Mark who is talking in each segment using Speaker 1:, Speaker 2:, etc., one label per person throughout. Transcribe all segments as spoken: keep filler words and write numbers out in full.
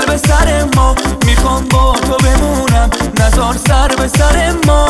Speaker 1: به سر ما، میخوام با تو بمونم، نزار سر به سر ما.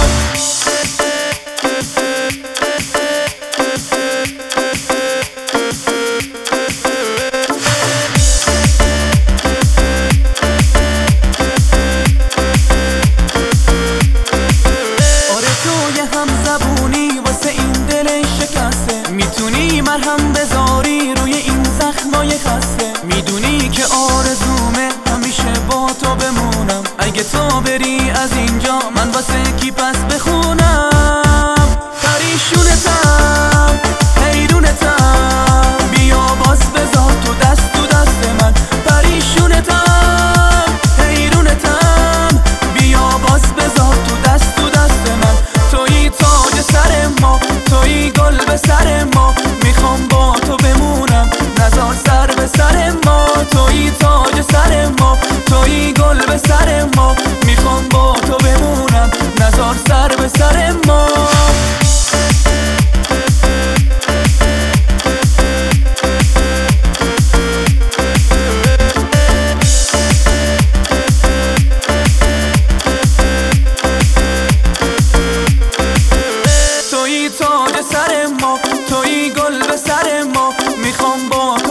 Speaker 1: میتونی مرهم بذاری روی این زخمای خسته، میدونی که آرزومه همیشه با تو بمونم. اگه تو بری از اینجا من واسه کی پس بخونم؟ پریشونتم حیرونتم، بیا باز بذار تو دست تو دست من. پریشونتم حیرونتم، بیا باز بذار تو دست تو دست من. تویی تاج سر ما، تویی گل به سر ما، میخوام با تو بمونم، نزار سر به سر ما. تویی تاج سر ما، تویی گل به سر ما، میخوام با تو بمونم، نزار سر به سر ما. تویی تاج سر ما، تویی گل به سر ما، میخوام با